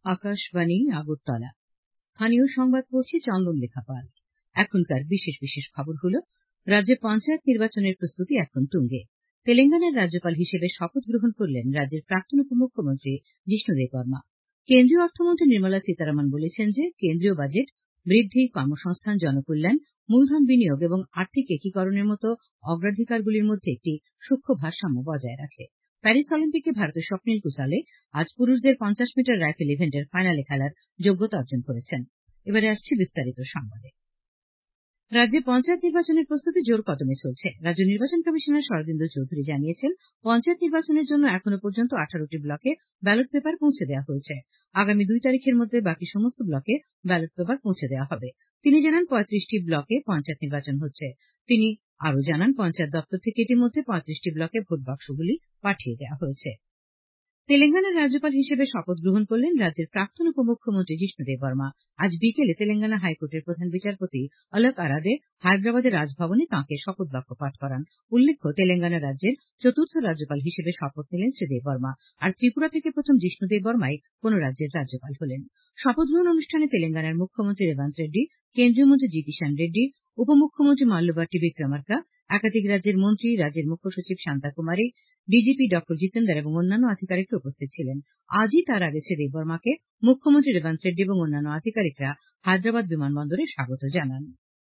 আকাশবাণী আগরতলা। স্থানীয় সংবাদ পড়ছি চন্দন লেখা পাল। এখনকার বিশেষ বিশেষ খবর হলো, রাজ্যে পঞ্চায়েত নির্বাচনের প্রস্তুতি এখন তুঙ্গে। তেলেঙ্গানার রাজ্যপাল হিসেবে শপথ গ্রহণ করলেন রাজ্যের প্রাক্তন উপমুখ্যমন্ত্রী জিষ্ণু দেববর্মা। কেন্দ্রীয় অর্থমন্ত্রী নির্মলা সীতারামন বলেছেন যে কেন্দ্রীয় বাজেট বৃদ্ধি, কর্মসংস্থান, জনকল্যাণ, মূলধন বিনিয়োগ এবং আর্থিক একীকরণের মতো অগ্রাধিকারগুলির মধ্যে একটি সূক্ষ্ম ভারসাম্য বজায় রাখে। প্যারিস অলিম্পিকে ভারতের স্বপ্নিল কুসালে আজ পুরুষদের 50 মিটার রাইফেল ইভেন্টের ফাইনালে খেলার যোগ্যতা অর্জন করেছেন। এবারে আসছে বিস্তারিত সংবাদে। রাজ্যে পঞ্চায়েত নির্বাচনের প্রস্তুতি জোর কদমে চলছে। রাজ্য নির্বাচন কমিশনার শরদিন্দু চৌধুরী জানিয়েছেন, পঞ্চায়েত নির্বাচনের জন্য এখনো পর্যন্ত 18টি ব্লকে ব্যালট পেপার পৌঁছে দেওয়া হয়েছে। আগামী 2 তারিখের মধ্যে বাকি সমস্ত ব্লকে ব্যালট পেপার পৌঁছে দেওয়া হবে। তিনি জানান, 35টি ব্লকে পঞ্চায়েত নির্বাচন হচ্ছে। তিনি আরও জানান, পঞ্চায়েত দপ্তর থেকে ইতিমধ্যে 35টি ব্লকে ভোট বাক্সগুলি পাঠিয়ে দেওয়া হয়েছে। তেলেঙ্গানার রাজ্যপাল হিসেবে শপথ গ্রহণ করলেন রাজ্যের প্রাক্তন উপমুখ্যমন্ত্রী জিষ্ণু দেববর্মা। আজ বিকেলে তেলেঙ্গানা হাইকোর্টের প্রধান বিচারপতি অলোক আরাদে হায়দ্রাবাদের রাজভবনে তাঁকে শপথ বাক্য পাঠ করান। উল্লেখ্য, তেলেঙ্গানা রাজ্যের চতুর্থ রাজ্যপাল হিসেবে শপথ নিলেন শ্রী দেববর্মা। আর ত্রিপুরা থেকে প্রথম জিষ্ণু দেববর্মাই কোন রাজ্যের রাজ্যপাল হলেন। শপথ গ্রহণ অনুষ্ঠানে তেলেঙ্গানার মুখ্যমন্ত্রী রেবন্ত রেড্ডি, কেন্দ্রীয় মন্ত্রী জি কিষাণ রেড্ডি, উপমুখ্যমন্ত্রী মাল্যবাট্টি বিক্রমার্কা, একাধিক রাজ্যের মন্ত্রী, রাজ্যের মুখ্য সচিব শান্তা কুমারী, ডিজিপি ডক্টর জিতেন্দার এবং অন্যান্য আধিকারিকরা উপস্থিত ছিলেন। আজই তার আগে শ্রী দেববর্মাকে মুখ্যমন্ত্রী রেবন্ত রেড্ডি এবং অন্যান্য আধিকারিকরা হায়দ্রাবাদ বিমানবন্দরে স্বাগত জানান।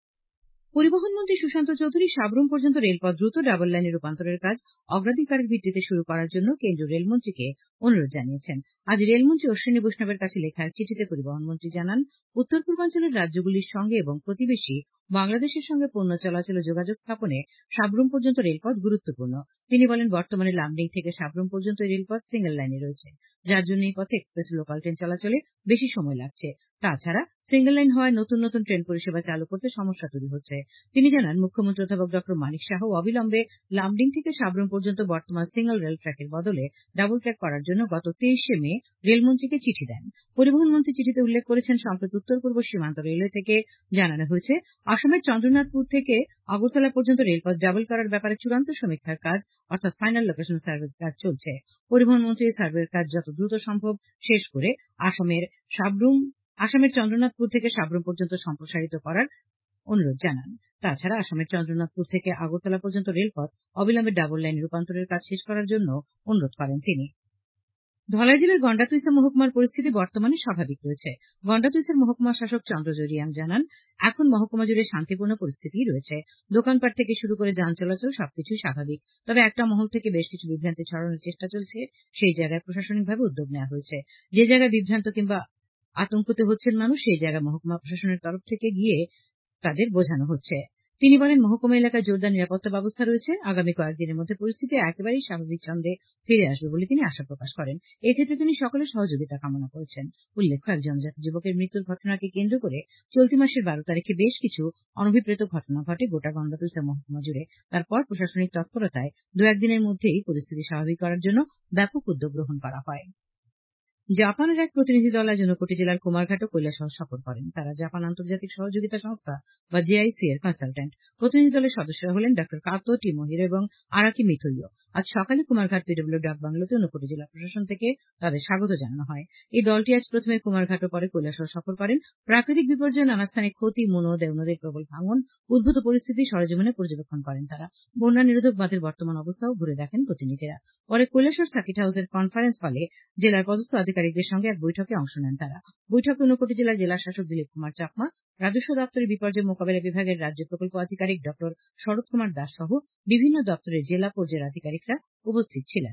পরিবহন মন্ত্রী সুশান্ত চৌধুরী সাবরুম পর্যন্ত রেলপথ দ্রুত ডাবল লাইনে রূপান্তরের কাজ অগ্রাধিকারের ভিত্তিতে শুরু করার জন্য কেন্দ্রীয় রেলমন্ত্রীকে অনুরোধ জানিয়েছেন। আজ রেলমন্ত্রী অশ্বিনী বৈষ্ণবের কাছে লেখা এক চিঠিতে পরিবহন মন্ত্রী জানান, উত্তর পূর্বাঞ্চলের রাজ্যগুলির সঙ্গে এবং প্রতিবেশী বাংলাদেশের সঙ্গে পণ্য চলাচল ও যোগাযোগ স্থাপনে সাবরুম পর্যন্ত রেলপথ গুরুত্বপূর্ণ। তিনি বলেন, বর্তমানে লামডিং থেকে সাবরুম পর্যন্ত রেলপথ সিঙ্গেল লাইনে রয়েছে, যার জন্য এই পথে এক্সপ্রেস লোকাল ট্রেন চলাচলে বেশি সময় লাগছে। তাছাড়া সিঙ্গেল লাইন হওয়ায় নতুন নতুন ট্রেন পরিষেবা চালু করতে সমস্যা তৈরি হচ্ছে। তিনি জানান, মুখ্যমন্ত্রী অধ্যাপক ডক্টর মানিক সাহা অবিলম্বে লামডিং থেকে সাবরুম পর্যন্ত বর্তমান সিঙ্গেল রেল ট্র্যাকের বদলে ডাবল ট্র্যাক করার জন্য গত 23শে মে রেলমন্ত্রীকে চিঠি দেন। পরিবহন মন্ত্রী চিঠিতে উল্লেখ করেছেন, সম্প্রতি উত্তর পূর্ব সীমান্ত রেলওয়ে থেকে জানানো হয়েছে, আসামের চন্দ্রনাথপুর থেকে আগরতলা পর্যন্ত রেলপথ ডাবল করার ব্যাপারে চূড়ান্ত সমীক্ষার কাজ অর্থাৎ ফাইনাল লোকেশন সার্ভের কাজ চলছে। পরিবহন মন্ত্রী এই সার্ভের কাজ যত দ্রুত সম্ভব শেষ করে আসামের চন্দ্রনাথপুর থেকে সাবরুম পর্যন্ত সম্প্রসারিত করার অনুরোধ জানান। তাছাড়া আসামের চন্দ্রনাথপুর থেকে আগরতলা পর্যন্ত রেলপথ অবিলম্বে ডাবল লাইন রূপান্তরের কাজ শেষ করার জন্য অনুরোধ করেন তিনি। ধলাই জেলার গন্ডাতুইসা মহকুমার পরিস্থিতি বর্তমানে স্বাভাবিক রয়েছে। গন্ডাতুইসার মহকুমা শাসক চন্দ্রজয় রিয়াং জানান, এখন মহকুমা জুড়ে শান্তিপূর্ণ পরিস্থিতি রয়েছে। দোকানপাট থেকে শুরু করে যান চলাচল সবকিছুই স্বাভাবিক। তবে একটা মহল থেকে বেশ কিছু বিভ্রান্তি ছড়ানোর চেষ্টা চলছে, সেই জায়গায় প্রশাসনিকভাবে উদ্যোগ নেওয়া হয়েছে। যে জায়গায় বিভ্রান্ত কিংবা আতঙ্কিত হচ্ছেন মানুষ, সেই জায়গায় মহকুমা প্রশাসনের তরফ থেকে গিয়ে তাদের বোঝানো হচ্ছে। তিনি বলেন, মহকুমা এলাকায় জোরদার নিরাপত্তা ব্যবস্থা রয়েছে। আগামী কয়েকদিনের মধ্যে পরিস্থিতি একেবারেই স্বাভাবিক ছন্দে ফিরে আসবে বলে তিনি আশা প্রকাশ করেন। এক্ষেত্রে তিনি সকলের সহযোগিতা কামনা করেছেন। উল্লেখ্য, এক জনজাতি যুবকের মৃত্যুর ঘটনাকে কেন্দ্র করে চলতি মাসের 12 তারিখে বেশ কিছু অনভিপ্রেত ঘটনা ঘটে গোটা গন্ডাতুইসা মহকুমা জুড়ে। তারপর প্রশাসনিক তৎপরতায় 2-1 দিনের মধ্যেই পরিস্থিতি স্বাভাবিক করার জন্য ব্যাপক উদ্যোগ গ্রহণ করা হয়। জাপানের এক প্রতিনিধি দল আজ ঊনকোটি জেলার কুমারঘাট ও কৈলাসহর সফর করেন। তারা জাপান আন্তর্জাতিক সহযোগিতা সংস্থা বা জেআইসি এর কনসালটেন্ট। প্রতিনিধি দলের সদস্যরা হলেন ডক্টর কাতো টিমোহিরো এবং আরাকি মিথুইও। আজ সকালে কুমারঘাট পিডব্লিউ ডাক বাংলোতে ঊনকোটি জেলা প্রশাসন থেকে তাদের স্বাগত জানানো হয়। এই দলটি আজ প্রথমে কুমারঘাট ও পরে কৈলাসহর সফর করেন। প্রাকৃতিক বিপর্যয়ে নানা স্থানে ক্ষতি, মনো, দেওনদীর প্রবল ভাঙন, উদ্ভূত পরিস্থিতি সরেজমিনে পর্যবেক্ষণ করেন তারা। বন্যা নিরোধক বাঁধের বর্তমান অবস্থাও ঘুরে দেখেন প্রতিনিধিরা। পরে কৈলাসহর সার্কিট হাউসের কনফারেন্স হলে জেলার পদস্থ আধিকারিকদের সঙ্গে এক বৈঠকে অংশ নেন তারা। বৈঠকে ঊনকোটি জেলার জেলা শাসক দিলীপ কুমার চাকমা, রাজস্ব দপ্তরের বিপর্যয় মোকাবিলা বিভাগের রাজ্য প্রকল্প আধিকারিক ডক্টর শরৎ কুমার দাস সহ বিভিন্ন দপ্তরের জেলা পর্যায়ের আধিকারিকরা উপস্থিত ছিলেন।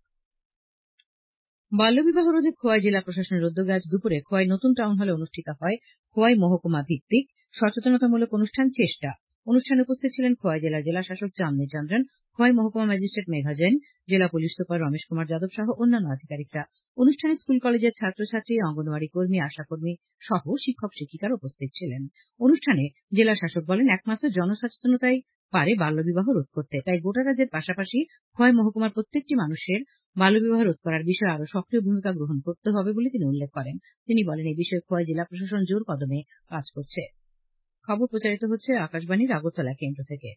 বাল্যবিবাহ রোধে খোয়াই জেলা প্রশাসনের উদ্যোগে আজ দুপুরে খোয়াই নতুন টাউন হলে অনুষ্ঠিত হয় খোয়াই মহকুমা ভিত্তিক সচেতনতামূলক অনুষ্ঠান চেষ্টা। অনুষ্ঠানে উপস্থিত ছিলেন খোয়াই জেলার জেলা শাসক চাঁদনী চন্দ্রন, খোয়াই মহকুমা ম্যাজিস্ট্রেট মেঘা জৈন, জেলা পুলিশ সুপার রমেশ কুমার যাদব সহ অন্যান্য আধিকারিকরা। অনুষ্ঠানে স্কুল কলেজের ছাত্রছাত্রী, অঙ্গনওয়াড়ি কর্মী, আশাকর্মী সহ শিক্ষক শিক্ষিকারা উপস্থিত ছিলেন। অনুষ্ঠানে জেলা শাসক বলেন, একমাত্র জনসচেতনতাই পারে বাল্যবিবাহ রোধ করতে। তাই গোটা রাজ্যের পাশাপাশি খোয়াই মহকুমার প্রত্যেকটি মানুষের বাল্যবিবাহ রোধ করার বিষয়ে আরো সক্রিয় ভূমিকা গ্রহণ করতে হবে বলে তিনি উল্লেখ করেন। তিনি বলেন, এই বিষয়ে খোয়াই জেলা প্রশাসন জোর কদমে কাজ করছে। খবর প্রচারিত হচ্ছে আকাশবাণীর আগরতলা কেন্দ্র থেকে।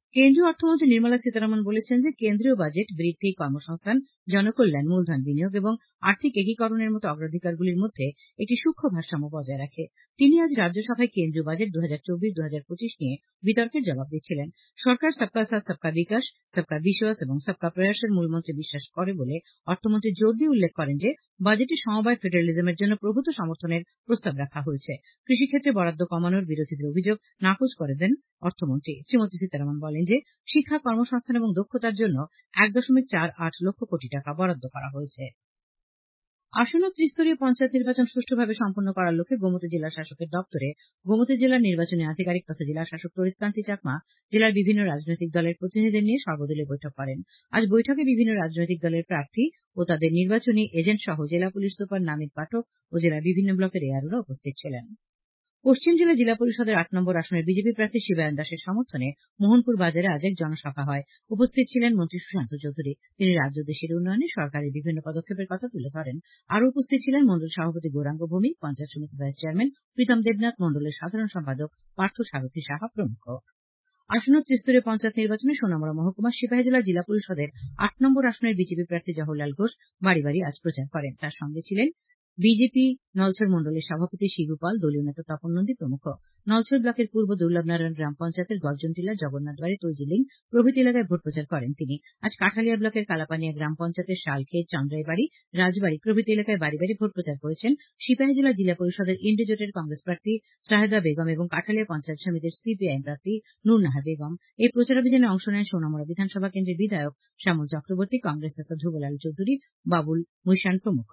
কেন্দ্রীয় অর্থমন্ত্রী নির্মলা সীতারামন বলেছেন যে কেন্দ্রীয় বাজেট বৃদ্ধি, কর্মসংস্থান, জনকল্যাণ, মূলধন বিনিয়োগ এবং আর্থিক একীকরণের মতো অগ্রাধিকারগুলির মধ্যে একটি সূক্ষ্ম ভারসাম্য বজায় রাখে। তিনি আজ রাজ্যসভায় কেন্দ্রীয় বাজেট 2024-2025 নিয়ে বিতর্কের জবাব দিচ্ছিলেন। সরকার সবকা সাথ সবকা বিকাশ, সবকা বিশ্বাস এবং সবকা প্রয়াসের মূলমন্ত্রে বিশ্বাস করে বলে অর্থমন্ত্রী জোর দিয়ে উল্লেখ করেন যে বাজেটে সমবায় ফেডারেলিজমের জন্য প্রভূত সমর্থনের প্রস্তাব রাখা হয়েছে। কৃষিক্ষেত্রে বরাদ্দ কমানোর বিরোধীদের অভিযোগ নাকচ করে দেন অর্থমন্ত্রী। শ্রীমতী সীতারামন বলেন যে শিক্ষা, কর্মসংস্থান এবং দক্ষতার জন্য 1.48 লক্ষ কোটি টাকা বরাদ্দ করা হয়েছে। আসন্ন ত্রিস্তরীয় পঞ্চায়েত নির্বাচন সুষ্ঠুভাবে সম্পন্ন করার লক্ষ্যে গোমতী জেলা শাসকের দপ্তরে গোমতী জেলার নির্বাচনী আধিকারিক তথা জেলা শাসক তড়িৎকান্তি চাকমা জেলার বিভিন্ন রাজনৈতিক দলের প্রতিনিধিদের নিয়ে সর্বদলীয় বৈঠক করেন। আজ বৈঠকে বিভিন্ন রাজনৈতিক দলের প্রার্থী ও তাদের নির্বাচনী এজেন্ট সহ জেলা পুলিশ সুপার নামিত পাঠক ও জেলার বিভিন্ন ব্লকের এআরওরা উপস্থিত ছিলেন। পশ্চিম জেলা জিলা পরিষদের 8 নম্বর আসনের বিজেপি প্রার্থী শিবায়ন দাসের সমর্থনে মোহনপুর বাজারে আজ এক জনসভা হয়। উপস্থিত ছিলেন মন্ত্রী সুশান্ত চৌধুরী। তিনি রাজ্য দেশের উন্নয়নে সরকারের বিভিন্ন পদক্ষেপের কথা তুলে ধরেন। আরও উপস্থিত ছিলেন মন্ডল সভাপতি গৌরাঙ্গ ভৌমিক, পঞ্চায়েত সমিতি ভাইস চেয়ারম্যান প্রীতম দেবনাথ, মন্ডলের সাধারণ সম্পাদক পার্থ সারথী সাহা প্রমুখ। আসন্ন ত্রিস্তরীয় পঞ্চায়েত নির্বাচনে সোনামুড়া মহকুমার সিপাহীজলা জিলা পরিষদের 8 নম্বর আসনের বিজেপি প্রার্থী জওহরলাল ঘোষ বাড়ি বাড়ি আজ প্রচার করেন। তার সঙ্গে ছিলেন বিজেপি নলছর মন্ডলের সভাপতি শিবু পাল, দলীয় নেতা তপন নন্দী প্রমুখ। নলছর ব্লকের পূর্ব দুর্লভনারায়ণ গ্রাম পঞ্চায়েতের গর্জনটিলা, জগন্নাথবাড়ি, তৈজিলিং প্রভৃতি এলাকায় ভোট প্রচার করেন তিনি। আজ কাঠালিয়া ব্লকের কালাপানিয়া গ্রাম পঞ্চায়েতের শালখেত, চন্দ্রাইবাড়ি, রাজবাড়ি প্রভৃতি এলাকায় বাড়ি বাড়ি ভোট প্রচার করেছেন সিপাহীজলা জিলা পরিষদের ইন্ডি জোটের কংগ্রেস প্রার্থী শাহেদা বেগম এবং কাঠালিয়া পঞ্চায়েত সমিতির সিপিআইএম প্রার্থী নূর নাহার বেগম। এই প্রচারাভিযানে অংশ নেন সোনামুড়া বিধানসভা কেন্দ্রের বিধায়ক শ্যামল চক্রবর্তী, কংগ্রেস নেতা ধ্রুবলাল চৌধুরী, বাবুল মুইশান প্রমুখ।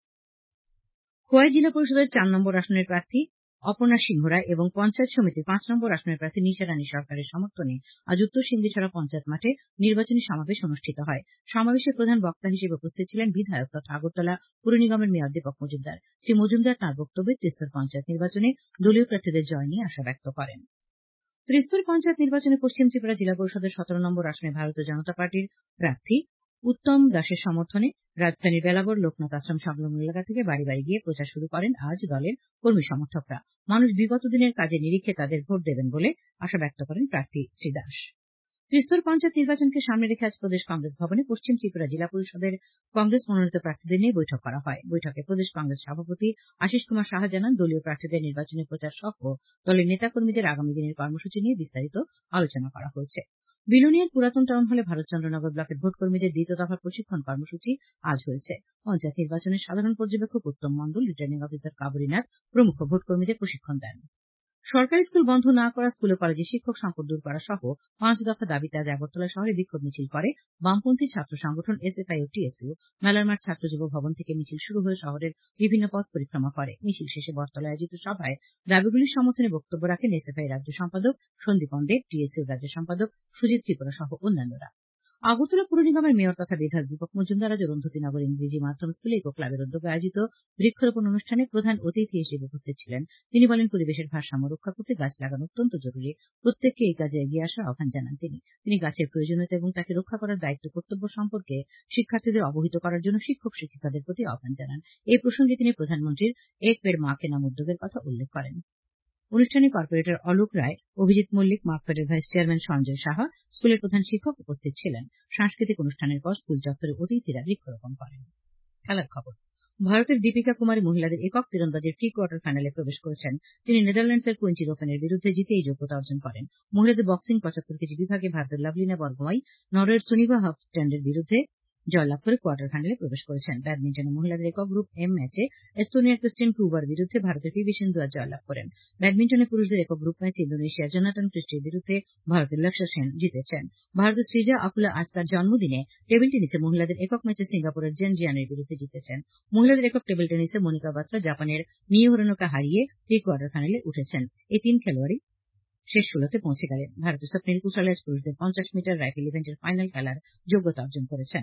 খোয়াই জিলা পরিষদের 4 নম্বর আসনের প্রার্থী অপর্ণা সিংহ রায় এবং পঞ্চায়েত সমিতির 5 নম্বর আসনের প্রার্থী নিশা রানী সরকারের সমর্থনে আজ উত্তর সিন্দিছড়া পঞ্চায়েত মাঠে নির্বাচনী সমাবেশ অনুষ্ঠিত হয়। সমাবেশে প্রধান বক্তা হিসেবে উপস্থিত ছিলেন বিধায়ক তথা আগরতলা পুর নিগমের মেয়র দীপক মজুমদার। শ্রী মজুমদার তাঁর বক্তব্যে ত্রিস্তর পঞ্চায়েত নির্বাচনে দলীয় প্রার্থীদের জয় নিয়ে আশা ব্যক্ত করেন। ত্রিস্তর পঞ্চায়েত নির্বাচনে পশ্চিম ত্রিপুরা জেলা পরিষদের 17 নম্বর আসনে ভারতীয় জনতা পার্টির প্রার্থী উত্তম দাসের সমর্থনে রাজধানীর বেলাবর লোকনাথ আশ্রম সংলগ্ন এলাকা থেকে বাড়ি বাড়ি গিয়ে প্রচার শুরু করেন আজ দলের কর্মী সমর্থকরা। মানুষ বিগত দিনের কাজের নিরিখে তাদের ভোট দেবেন বলে আশা ব্যক্ত করেন প্রার্থী শ্রী দাস। ত্রিস্তর পঞ্চায়েত নির্বাচনকে সামনে রেখে আজ প্রদেশ কংগ্রেস ভবনে পশ্চিম ত্রিপুরা জেলা পরিষদের কংগ্রেস মনোনীত প্রার্থীদের নিয়ে বৈঠক করা হয়। বৈঠকে প্রদেশ কংগ্রেস সভাপতি আশিস কুমার সাহা জানান, দলীয় প্রার্থীদের নির্বাচনী প্রচার সহ দলের নেতাকর্মীদের আগামী দিনের কর্মসূচি নিয়ে বিস্তারিত আলোচনা করা হয়েছে। বিলোনিয়ার পুরাতন টাউন হলে ভারতচন্দ্রনগর ব্লকের ভোটকর্মীদের দ্বিতীয় দফার প্রশিক্ষণ কর্মসূচি আজ হয়েছে। পঞ্চায়েত নির্বাচনের সাধারণ পর্যবেক্ষক উত্তম মণ্ডল, রিটার্নিং অফিসার কাবরীনাথ প্রমুখ ভোটকর্মীদের প্রশিক্ষণ দেন। সরকারি স্কুল বন্ধ না করা, স্কুলে কলেজে শিক্ষক সংকট দূর করা সহ 5 দফা দাবিতে আজ আগরতলা শহরে বিক্ষোভ মিছিল করে বামপন্থী ছাত্র সংগঠন এসএফআই ও টিএসইউ। মেলারমাঠ ছাত্র যুব ভবন থেকে মিছিল শুরু হয়ে শহরের বিভিন্ন পথ পরিক্রমা করে। মিছিল শেষে বটতলায় আয়োজিত সভায় দাবিগুলির সমর্থনে বক্তব্য রাখেন এসএফআই রাজ্য সম্পাদক সন্দীপন দেব, টিএসইউ রাজ্য সম্পাদক সুজিত ত্রিপুরা সহ অন্যান্যরা। আগরতলা পুর নিগমের মেয়র তথা বিধায়ক দীপক মজুমদার আজ অরুন্ধতী নগর ইংরেজি মাধ্যম স্কুলে ইকো ক্লাবের উদ্যোগে আয়োজিত বৃক্ষরোপণ অনুষ্ঠানে প্রধান অতিথি হিসেবে উপস্থিত ছিলেন। তিনি বলেন, পরিবেশের ভারসাম্য রক্ষা করতে গাছ লাগানো অত্যন্ত জরুরি। প্রত্যেককে এই কাজে এগিয়ে আসার আহ্বান জানান তিনি গাছের প্রয়োজনীয়তা এবং তাকে রক্ষা করার দায়িত্ব কর্তব্য সম্পর্কে শিক্ষার্থীদের অবহিত করার জন্য শিক্ষক শিক্ষিকাদের প্রতি আহ্বান জানান। এই প্রসঙ্গে তিনি প্রধানমন্ত্রীর এক পেড় মা কে নাম উদ্যোগের কথা উল্লেখ করেন। অনুষ্ঠানে কর্পোরেটর অলোক রায়, অভিজিৎ মল্লিক, মার্কফেডের ভাইস চেয়ারম্যান সঞ্জয় সাহা, স্কুলের প্রধান শিক্ষক উপস্থিত ছিলেন। সাংস্কৃতিক অনুষ্ঠানের পর স্কুল চত্বরে অতিথিরা বৃক্ষরোপণ করেন। খেলার খবর। ভারতের দীপিকা কুমারী মহিলাদের একক তীরন্দাজের প্রি কোয়ার্টার ফাইনালে প্রবেশ করেছেন। তিনি নেদারল্যান্ডসের কুইন্টি রোফেনের বিরুদ্ধে জিতে এই যোগ্যতা অর্জন করেন। মহিলাদের বক্সিং 75 কেজি বিভাগে ভারতের লাভলিনা বরগোহাই নরওয়ের সুনিভা হফস্ট্যান্ডের বিরুদ্ধে জয়লাভ করে কোয়ার্টার ফাইনালে প্রবেশ করেছেন। ব্যাডমিন্টনে মহিলাদের একক গ্রুপ এম ম্যাচে এস্তোনিয়ার ক্রিস্টিন ক্রুবার বিরুদ্ধে ভারতের পিভি সিন্ধু আজ জয়লাভ করেন। ব্যাডমিন্টনে পুরুষদের একক গ্রুপ ম্যাচে ইন্দোনেশিয়ার জোনাটন ক্রিস্টির বিরুদ্ধে ভারতের লক্ষ্য সেন জিতেছেন। ভারতের শ্রীজা আকুলা আজ তার জন্মদিনে টেবিল টেনিসে মহিলাদের একক ম্যাচে সিঙ্গাপুরের জেন জিয়ানের বিরুদ্ধে জিতেছেন। মহিলাদের একক টেবিল টেনিসে মনিকা বাত্রা জাপানের মিও হিরোনোকে হারিয়ে প্রি কোয়ার্টার ফাইনালে উঠেছেন। এই 3 খেলোয়াড়ই শেষ 16তে পৌঁছে গেলেন। ভারতের স্বপ্নিল কুশল আজ পুরুষদের 50 মিটার রাইফেল ইভেন্টের ফাইনাল খেলার যোগ্যতা অর্জন করেছেন।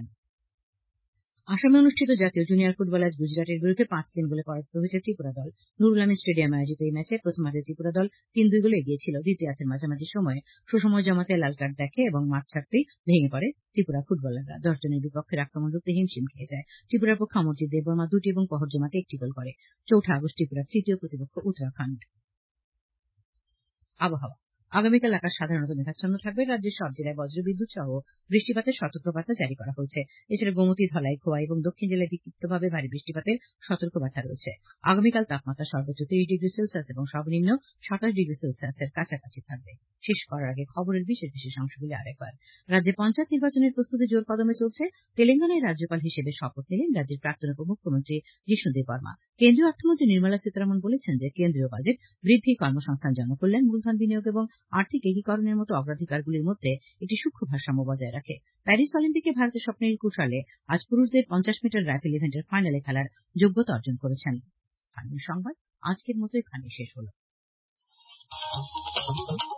আসামে অনুষ্ঠিত জাতীয় জুনিয়র ফুটবলে আজ গুজরাটের বিরুদ্ধে 5-3 গোলে পরাজিত হয়েছে ত্রিপুরা দল। নুরুল আমিন স্টেডিয়ামে আয়োজিত এই ম্যাচে প্রথমার্ধে ত্রিপুরা দল 3-2 গোলে এগিয়ে ছিল। দ্বিতীয়ার্ধের মাঝামাঝি সময়ে সুসময় জমাতে লাল কার্ড দেখে এবং মাঠ ছাড়তেই ভেঙে পড়ে ত্রিপুরা ফুটবলাররা। 10 জনের বিপক্ষের আক্রমণ রুখতে হিমশিম খেয়ে যায়। ত্রিপুরার পক্ষে অমরজিৎ দেববর্মা 2টি এবং পহর জমাতে 1টি গোল করে। 4 আগস্ট ত্রিপুরার তৃতীয় প্রতিপক্ষ উত্তরাখণ্ড। আবহাওয়া। আগামীকাল আকাশ সাধারণত মেঘাচ্ছন্ন থাকবে। রাজ্যের সব জেলায় বজ্রবিদ্যুৎ সহ বৃষ্টিপাতের সতর্কবার্তা জারি করা হয়েছে। এছাড়া গোমতী, ধলাই, খোয়াই এবং দক্ষিণ জেলায় বিক্ষিপ্তভাবে ভারী বৃষ্টিপাতের সতর্কবার্তা রয়েছে। আগামীকাল তাপমাত্রা সর্বোচ্চ 30 ডিগ্রি সেলসিয়াস এবং সর্বনিম্ন 27 ডিগ্রি সেলসিয়াসের কাছাকাছি থাকবে। শেষ করার আগে খবরের বিশেষ অংশগুলি আরেকবার। রাজ্যে পঞ্চায়েত নির্বাচনের প্রস্তুতি জোর কদমে চলছে। তেলেঙ্গানায় রাজ্যপাল হিসেবে শপথ নিলেন রাজ্যের প্রাক্তন উপমুখ্যমন্ত্রী যিশুদেব বর্মা। কেন্দ্রীয় অর্থমন্ত্রী নির্মলা সীতারামন বলেছেন যে কেন্দ্রীয় বাজেট বৃদ্ধি, কর্মসংস্থান, জনকল্যাণ, মূলধন বিনিয়োগ এবং আর্থিক এগীকরণের মতো অগ্রাধিকারগুলির মধ্যে একটি সূক্ষ্ম ভারসাম্য বজায় রাখে। প্যারিস অলিম্পিকে ভারতের স্বপ্নের কুশালে আজ পুরুষদের 50 মিটার রাইফেল ইভেন্টের ফাইনালে খেলার যোগ্যতা অর্জন করেছেন। স্থানীয় সংবাদ আজকের মতো এখানেই শেষ হলো।